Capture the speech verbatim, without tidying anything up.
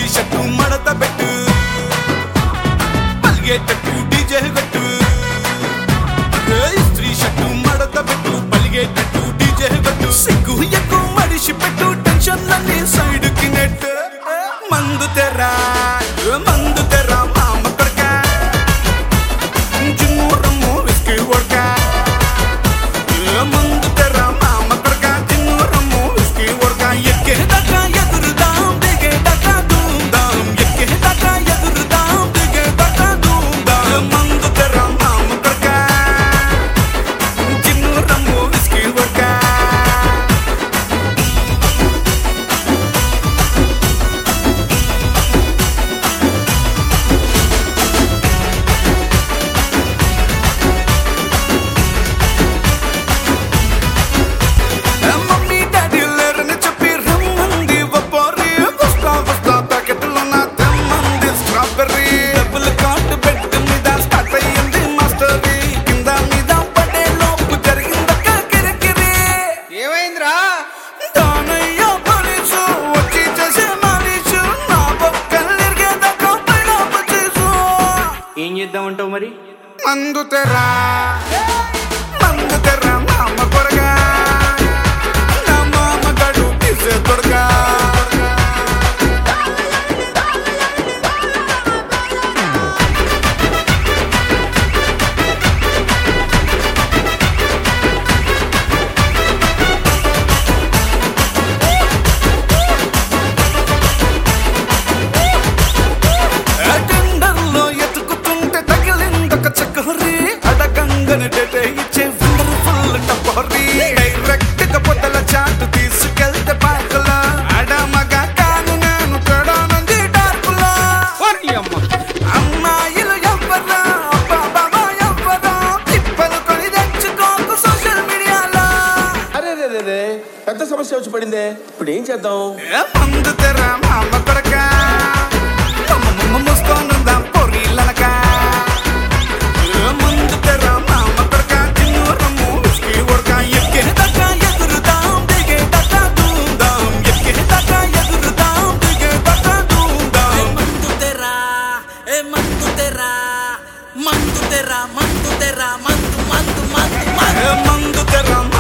ఇస్త్రీ షట్టు మడత పెట్టు పలిగేటట్టు డీజే పెట్టు ఇస్త్రీ షట్టు మడత పెట్టు పలిగేటట్టు డీజే పెట్టు సిగ్గు ఎక్కువ మడిసి పెట్టు టెన్షన్లన్నీ సైడ్ కి నెట్టు మందు తెరా మందు తెరా మామ కొడక జిమ్ము రమ్ము విస్కీ వడక మందు తెరా మామ కొడక జిమ్ము రమ్ము విస్కీ వడక ఎక్కే దాకా ఎదురుదాం దిగే దాకా దూందాం ఎక్కే దాకా ఎదురుదాం దిగే దాకా దూందాం మందు తెరా మామ కొడక జిమ్ము రమ్ము విస్కీ వడక ఏం చేద్దామంటావు మరి? మందు తెరా మందు తెరా మామ కొరగా నా మామ గడు తీసే కొరగా ఇచ్చే వండర్ఫుల్ టపోరీ డైరెక్ట్ గా పొదల చాటు తీసుకెళ్తే పాకలా అడమగా కాను నేను తడానంది డార్కులా అమ్మాయిలు ఎవ్వరా బాబా ఎవ్వరా తిప్పలు కొని తెచ్చుకోకు సోషల్ మీడియాలో. అరే రే రే పెద్ద సమస్య వచ్చి పడిందే, ఇప్పుడు ఏం చేద్దాం? మందు తెరా మామ కొరక ముసుకోనుందా పొరీలనక మందు తెరా మామ కొరక జిమ్ము రమ్ము విస్కీ వడక ఎక్కే దాకా ఎదురుదాం దిగే దాకా దూందాం ఎక్కే దాకా ఎదురుదాం దిగే దాకా దూందాం మందు తెరా ఏ మందు తెరా మందు తెరా మందు తెరా మందు మందు మందు మందు తెరా